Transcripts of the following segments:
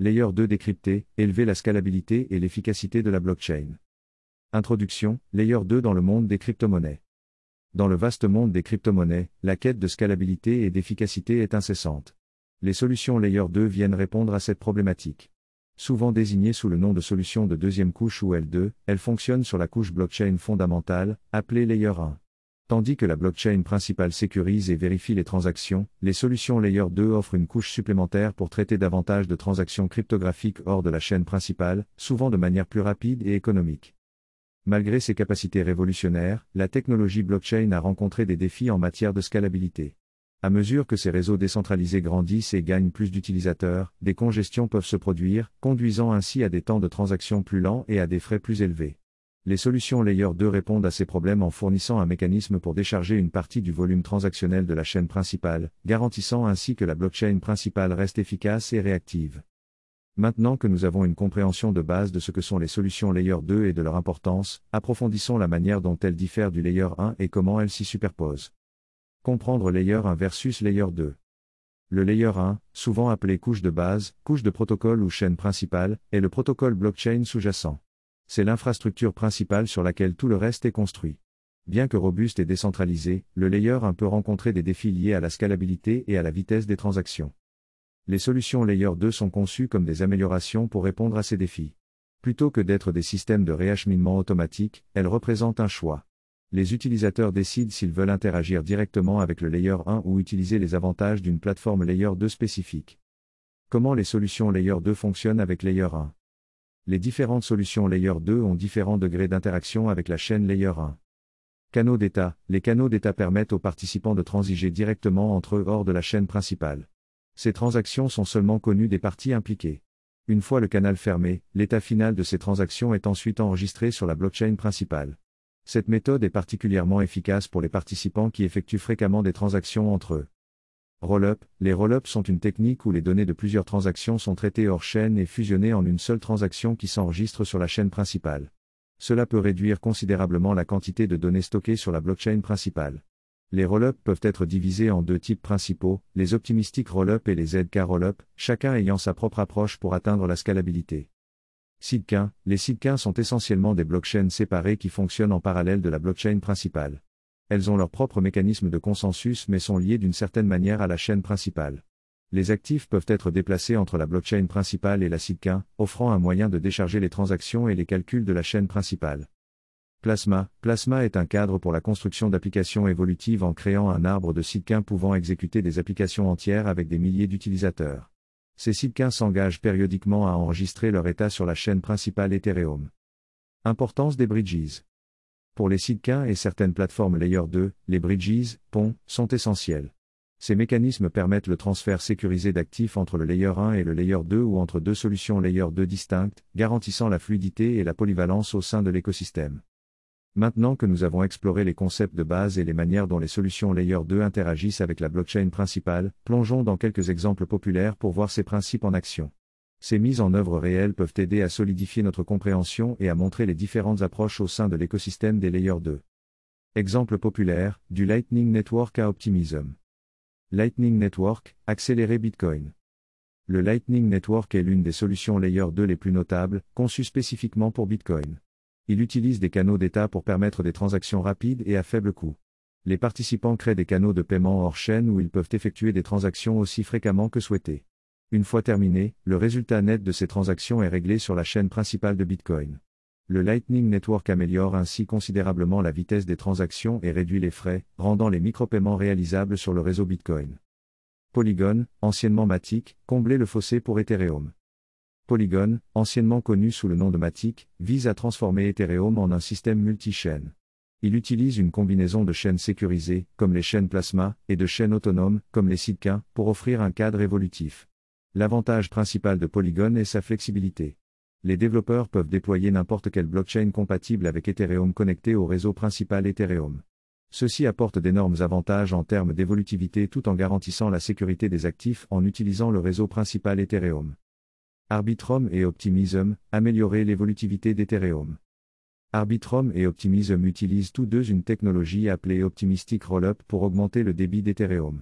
Layer 2 décrypté, élever la scalabilité et l'efficacité de la blockchain. Introduction, Layer 2 dans le monde des crypto-monnaies. Dans le vaste monde des crypto-monnaies, la quête de scalabilité et d'efficacité est incessante. Les solutions Layer 2 viennent répondre à cette problématique. Souvent désignées sous le nom de solutions de deuxième couche ou L2, elles fonctionnent sur la couche blockchain fondamentale, appelée Layer 1. Tandis que la blockchain principale sécurise et vérifie les transactions, les solutions Layer 2 offrent une couche supplémentaire pour traiter davantage de transactions cryptographiques hors de la chaîne principale, souvent de manière plus rapide et économique. Malgré ses capacités révolutionnaires, la technologie blockchain a rencontré des défis en matière de scalabilité. À mesure que ces réseaux décentralisés grandissent et gagnent plus d'utilisateurs, des congestions peuvent se produire, conduisant ainsi à des temps de transaction plus lents et à des frais plus élevés. Les solutions Layer 2 répondent à ces problèmes en fournissant un mécanisme pour décharger une partie du volume transactionnel de la chaîne principale, garantissant ainsi que la blockchain principale reste efficace et réactive. Maintenant que nous avons une compréhension de base de ce que sont les solutions Layer 2 et de leur importance, approfondissons la manière dont elles diffèrent du Layer 1 et comment elles s'y superposent. Comprendre Layer 1 versus Layer 2. Le Layer 1, souvent appelé couche de base, couche de protocole ou chaîne principale, est le protocole blockchain sous-jacent. C'est l'infrastructure principale sur laquelle tout le reste est construit. Bien que robuste et décentralisé, le Layer 1 peut rencontrer des défis liés à la scalabilité et à la vitesse des transactions. Les solutions Layer 2 sont conçues comme des améliorations pour répondre à ces défis. Plutôt que d'être des systèmes de réacheminement automatique, elles représentent un choix. Les utilisateurs décident s'ils veulent interagir directement avec le Layer 1 ou utiliser les avantages d'une plateforme Layer 2 spécifique. Comment les solutions Layer 2 fonctionnent avec Layer 1? Les différentes solutions Layer 2 ont différents degrés d'interaction avec la chaîne Layer 1. Canaux d'état. Les canaux d'état permettent aux participants de transiger directement entre eux hors de la chaîne principale. Ces transactions sont seulement connues des parties impliquées. Une fois le canal fermé, l'état final de ces transactions est ensuite enregistré sur la blockchain principale. Cette méthode est particulièrement efficace pour les participants qui effectuent fréquemment des transactions entre eux. Roll-up. Les roll-ups sont une technique où les données de plusieurs transactions sont traitées hors chaîne et fusionnées en une seule transaction qui s'enregistre sur la chaîne principale. Cela peut réduire considérablement la quantité de données stockées sur la blockchain principale. Les roll-ups peuvent être divisés en deux types principaux, les optimistic roll-up et les ZK roll-up, chacun ayant sa propre approche pour atteindre la scalabilité. Sidechains. Les sidechains sont essentiellement des blockchains séparées qui fonctionnent en parallèle de la blockchain principale. Elles ont leur propre mécanisme de consensus mais sont liées d'une certaine manière à la chaîne principale. Les actifs peuvent être déplacés entre la blockchain principale et la sidechain, offrant un moyen de décharger les transactions et les calculs de la chaîne principale. Plasma. Plasma est un cadre pour la construction d'applications évolutives en créant un arbre de sidechains pouvant exécuter des applications entières avec des milliers d'utilisateurs. Ces sidechains s'engagent périodiquement à enregistrer leur état sur la chaîne principale Ethereum. Importance des bridges. Pour les sidechains et certaines plateformes Layer 2, les bridges, ponts, sont essentiels. Ces mécanismes permettent le transfert sécurisé d'actifs entre le Layer 1 et le Layer 2 ou entre deux solutions Layer 2 distinctes, garantissant la fluidité et la polyvalence au sein de l'écosystème. Maintenant que nous avons exploré les concepts de base et les manières dont les solutions Layer 2 interagissent avec la blockchain principale, plongeons dans quelques exemples populaires pour voir ces principes en action. Ces mises en œuvre réelles peuvent aider à solidifier notre compréhension et à montrer les différentes approches au sein de l'écosystème des Layer 2. Exemple populaire, du Lightning Network à Optimism. Lightning Network, accélérer Bitcoin. Le Lightning Network est l'une des solutions Layer 2 les plus notables, conçues spécifiquement pour Bitcoin. Il utilise des canaux d'état pour permettre des transactions rapides et à faible coût. Les participants créent des canaux de paiement hors chaîne où ils peuvent effectuer des transactions aussi fréquemment que souhaité. Une fois terminé, le résultat net de ces transactions est réglé sur la chaîne principale de Bitcoin. Le Lightning Network améliore ainsi considérablement la vitesse des transactions et réduit les frais, rendant les micropaiements réalisables sur le réseau Bitcoin. Polygon, anciennement Matic, combler le fossé pour Ethereum. Polygon, anciennement connu sous le nom de Matic, vise à transformer Ethereum en un système multi-chaîne. Il utilise une combinaison de chaînes sécurisées, comme les chaînes Plasma, et de chaînes autonomes, comme les sidechains, pour offrir un cadre évolutif. L'avantage principal de Polygon est sa flexibilité. Les développeurs peuvent déployer n'importe quelle blockchain compatible avec Ethereum connectée au réseau principal Ethereum. Ceci apporte d'énormes avantages en termes d'évolutivité tout en garantissant la sécurité des actifs en utilisant le réseau principal Ethereum. Arbitrum et Optimism, améliorer l'évolutivité d'Ethereum. Arbitrum et Optimism utilisent tous deux une technologie appelée Optimistic Rollup pour augmenter le débit d'Ethereum.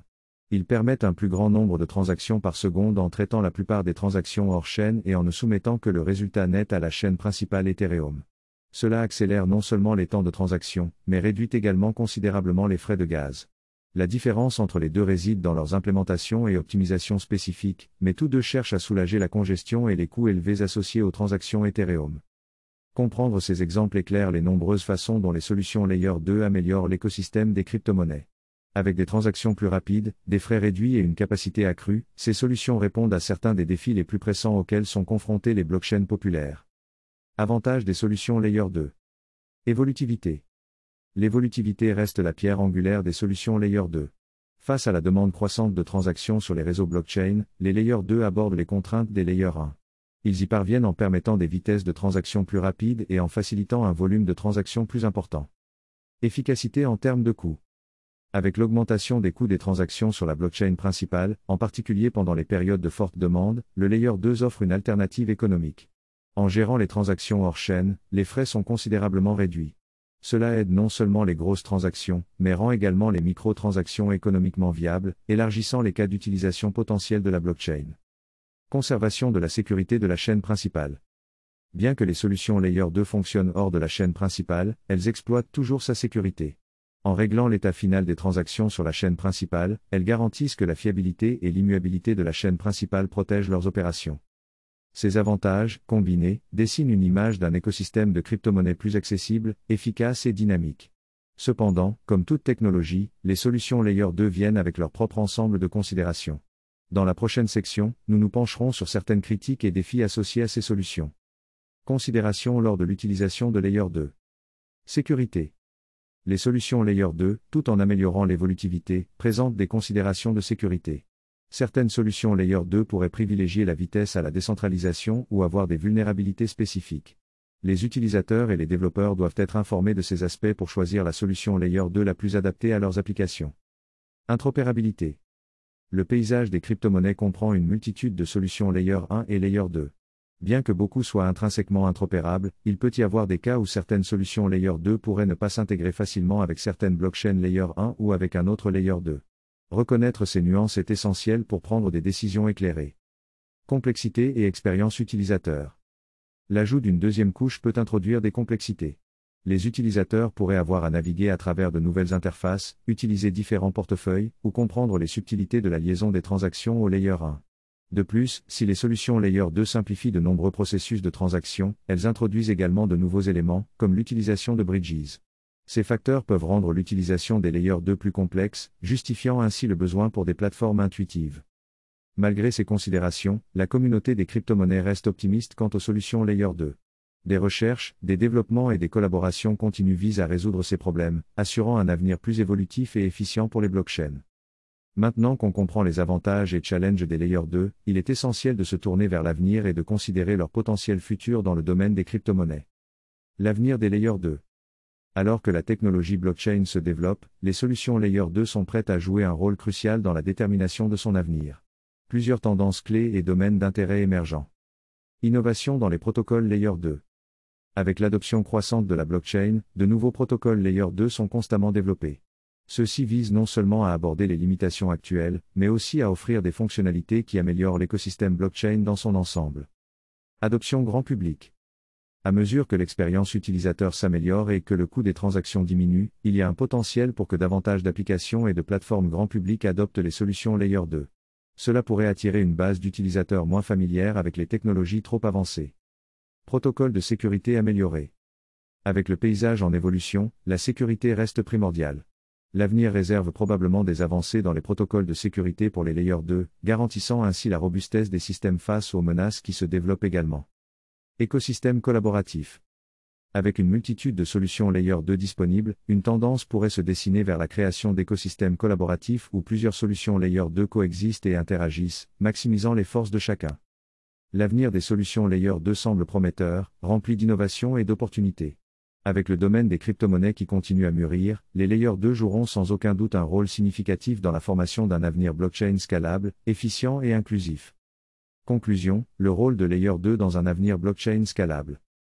Ils permettent un plus grand nombre de transactions par seconde en traitant la plupart des transactions hors chaîne et en ne soumettant que le résultat net à la chaîne principale Ethereum. Cela accélère non seulement les temps de transaction, mais réduit également considérablement les frais de gaz. La différence entre les deux réside dans leurs implémentations et optimisations spécifiques, mais tous deux cherchent à soulager la congestion et les coûts élevés associés aux transactions Ethereum. Comprendre ces exemples éclaire les nombreuses façons dont les solutions Layer 2 améliorent l'écosystème des crypto-monnaies. Avec des transactions plus rapides, des frais réduits et une capacité accrue, ces solutions répondent à certains des défis les plus pressants auxquels sont confrontés les blockchains populaires. Avantages des solutions Layer 2. Évolutivité. L'évolutivité reste la pierre angulaire des solutions Layer 2. Face à la demande croissante de transactions sur les réseaux blockchain, les Layer 2 abordent les contraintes des Layer 1. Ils y parviennent en permettant des vitesses de transaction plus rapides et en facilitant un volume de transactions plus important. Efficacité en termes de coûts. Avec l'augmentation des coûts des transactions sur la blockchain principale, en particulier pendant les périodes de forte demande, le Layer 2 offre une alternative économique. En gérant les transactions hors chaîne, les frais sont considérablement réduits. Cela aide non seulement les grosses transactions, mais rend également les micro-transactions économiquement viables, élargissant les cas d'utilisation potentiels de la blockchain. Conservation de la sécurité de la chaîne principale. Bien que les solutions Layer 2 fonctionnent hors de la chaîne principale, elles exploitent toujours sa sécurité. En réglant l'état final des transactions sur la chaîne principale, elles garantissent que la fiabilité et l'immuabilité de la chaîne principale protègent leurs opérations. Ces avantages, combinés, dessinent une image d'un écosystème de crypto-monnaies plus accessible, efficace et dynamique. Cependant, comme toute technologie, les solutions Layer 2 viennent avec leur propre ensemble de considérations. Dans la prochaine section, nous nous pencherons sur certaines critiques et défis associés à ces solutions. Considérations lors de l'utilisation de Layer 2. Sécurité. Les solutions Layer 2, tout en améliorant l'évolutivité, présentent des considérations de sécurité. Certaines solutions Layer 2 pourraient privilégier la vitesse à la décentralisation ou avoir des vulnérabilités spécifiques. Les utilisateurs et les développeurs doivent être informés de ces aspects pour choisir la solution Layer 2 la plus adaptée à leurs applications. Interopérabilité. Le paysage des crypto-monnaies comprend une multitude de solutions Layer 1 et Layer 2. Bien que beaucoup soient intrinsèquement interopérables, il peut y avoir des cas où certaines solutions Layer 2 pourraient ne pas s'intégrer facilement avec certaines blockchains Layer 1 ou avec un autre Layer 2. Reconnaître ces nuances est essentiel pour prendre des décisions éclairées. Complexité et expérience utilisateur. L'ajout d'une deuxième couche peut introduire des complexités. Les utilisateurs pourraient avoir à naviguer à travers de nouvelles interfaces, utiliser différents portefeuilles, ou comprendre les subtilités de la liaison des transactions au Layer 1. De plus, si les solutions Layer 2 simplifient de nombreux processus de transaction, elles introduisent également de nouveaux éléments, comme l'utilisation de bridges. Ces facteurs peuvent rendre l'utilisation des Layer 2 plus complexe, justifiant ainsi le besoin pour des plateformes intuitives. Malgré ces considérations, la communauté des crypto-monnaies reste optimiste quant aux solutions Layer 2. Des recherches, des développements et des collaborations continues visent à résoudre ces problèmes, assurant un avenir plus évolutif et efficient pour les blockchains. Maintenant qu'on comprend les avantages et challenges des Layer 2, il est essentiel de se tourner vers l'avenir et de considérer leur potentiel futur dans le domaine des crypto-monnaies. L'avenir des Layer 2. Alors que la technologie blockchain se développe, les solutions Layer 2 sont prêtes à jouer un rôle crucial dans la détermination de son avenir. Plusieurs tendances clés et domaines d'intérêt émergents. Innovation dans les protocoles Layer 2. Avec l'adoption croissante de la blockchain, de nouveaux protocoles Layer 2 sont constamment développés. Ceux-ci visent non seulement à aborder les limitations actuelles, mais aussi à offrir des fonctionnalités qui améliorent l'écosystème blockchain dans son ensemble. Adoption grand public. À mesure que l'expérience utilisateur s'améliore et que le coût des transactions diminue, il y a un potentiel pour que davantage d'applications et de plateformes grand public adoptent les solutions Layer 2. Cela pourrait attirer une base d'utilisateurs moins familière avec les technologies trop avancées. Protocole de sécurité amélioré. Avec le paysage en évolution, la sécurité reste primordiale. L'avenir réserve probablement des avancées dans les protocoles de sécurité pour les Layer 2, garantissant ainsi la robustesse des systèmes face aux menaces qui se développent également. Écosystème collaboratif. Avec une multitude de solutions Layer 2 disponibles, une tendance pourrait se dessiner vers la création d'écosystèmes collaboratifs où plusieurs solutions Layer 2 coexistent et interagissent, maximisant les forces de chacun. L'avenir des solutions Layer 2 semble prometteur, rempli d'innovations et d'opportunités. Avec le domaine des crypto-monnaies qui continue à mûrir, les Layer 2 joueront sans aucun doute un rôle significatif dans la formation d'un avenir blockchain scalable, efficient et inclusif. Conclusion, le rôle de Layer 2 dans un avenir blockchain scalable.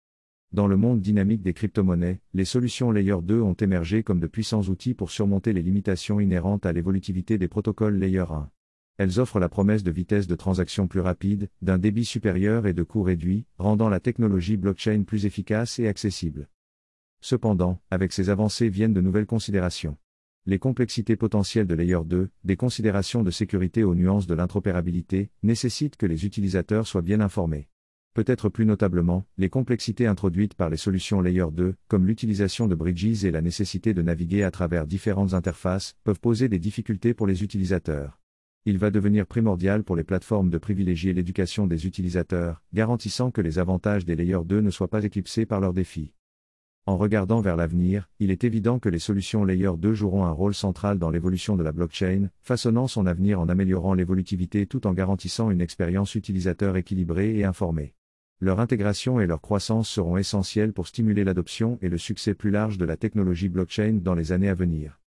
Dans le monde dynamique des crypto-monnaies, les solutions Layer 2 ont émergé comme de puissants outils pour surmonter les limitations inhérentes à l'évolutivité des protocoles Layer 1. Elles offrent la promesse de vitesse de transaction plus rapide, d'un débit supérieur et de coûts réduits, rendant la technologie blockchain plus efficace et accessible. Cependant, avec ces avancées viennent de nouvelles considérations. Les complexités potentielles de Layer 2, des considérations de sécurité aux nuances de l'interopérabilité, nécessitent que les utilisateurs soient bien informés. Peut-être plus notablement, les complexités introduites par les solutions Layer 2, comme l'utilisation de bridges et la nécessité de naviguer à travers différentes interfaces, peuvent poser des difficultés pour les utilisateurs. Il va devenir primordial pour les plateformes de privilégier l'éducation des utilisateurs, garantissant que les avantages des Layer 2 ne soient pas éclipsés par leurs défis. En regardant vers l'avenir, il est évident que les solutions Layer 2 joueront un rôle central dans l'évolution de la blockchain, façonnant son avenir en améliorant l'évolutivité tout en garantissant une expérience utilisateur équilibrée et informée. Leur intégration et leur croissance seront essentielles pour stimuler l'adoption et le succès plus large de la technologie blockchain dans les années à venir.